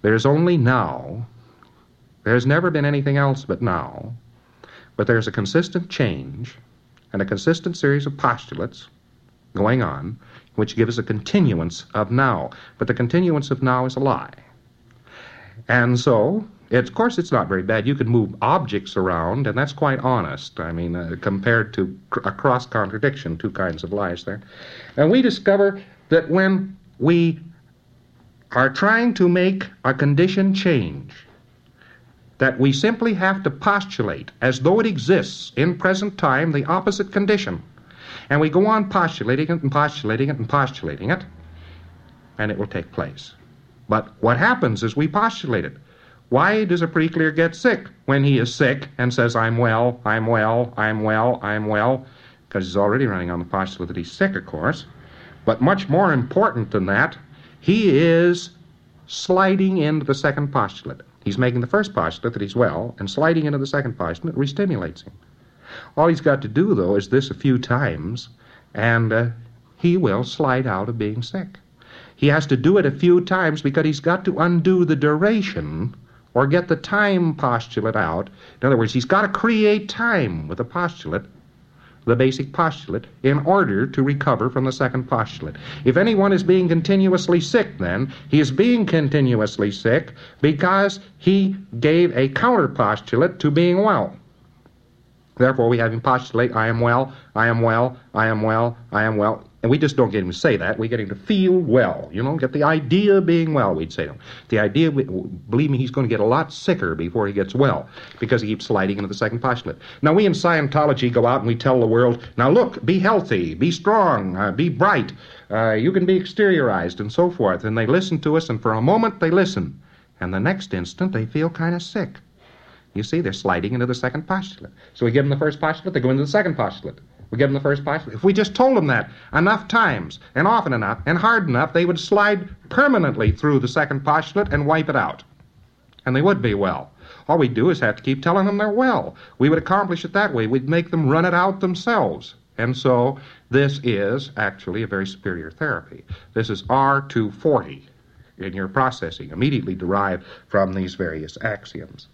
There's only now. There's never been anything else but now. But there's a consistent change and a consistent series of postulates going on which gives a continuance of now. But the continuance of now is a lie. And so, of course, it's not very bad. You can move objects around, and that's quite honest. I mean, compared to a cross-contradiction, two kinds of lies there. And we discover that when we are trying to make a condition change, that we simply have to postulate, as though it exists in present time, the opposite condition. And we go on postulating it and postulating it and postulating it, and it will take place. But what happens is we postulate it. Why does a pre-clear get sick when he is sick and says, I'm well, I'm well, I'm well, I'm well? Because he's already running on the postulate that he's sick, of course. But much more important than that, he is sliding into the second postulate. He's making the first postulate that he's well, and sliding into the second postulate re-stimulates him. All he's got to do, though, is this a few times, and he will slide out of being sick. He has to do it a few times because he's got to undo the duration or get the time postulate out. In other words, he's got to create time with the postulate, the basic postulate, in order to recover from the second postulate. If anyone is being continuously sick, then, he is being continuously sick because he gave a counter postulate to being well. Therefore, we have him postulate, I am well, I am well, I am well, I am well. And we just don't get him to say that. We get him to feel well, get the idea of being well, we'd say to him. The idea, believe me, he's going to get a lot sicker before he gets well because he keeps sliding into the second postulate. Now, we in Scientology go out and we tell the world, now look, be healthy, be strong, be bright, you can be exteriorized, and so forth. And they listen to us, and for a moment they listen. And the next instant they feel kind of sick. You see, they're sliding into the second postulate. So we give them the first postulate, they go into the second postulate. We give them the first postulate. If we just told them that enough times, and often enough, and hard enough, they would slide permanently through the second postulate and wipe it out. And they would be well. All we'd do is have to keep telling them they're well. We would accomplish it that way. We'd make them run it out themselves. And so this is actually a very superior therapy. This is R240 in your processing, immediately derived from these various axioms.